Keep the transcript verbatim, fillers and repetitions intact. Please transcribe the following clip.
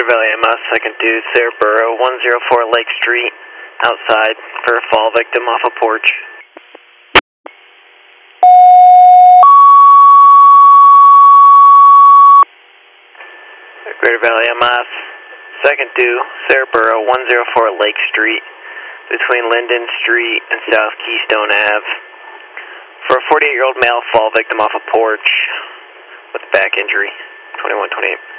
Greater Valley M S, second due, Sarahboro, one oh four Lake Street, outside for a fall victim off a porch. Greater Valley M S, second due, Sarahboro, one oh four Lake Street, between Linden Street and South Keystone Ave, for a forty-eight-year-old male fall victim off a porch with back injury, twenty-one twenty-eight.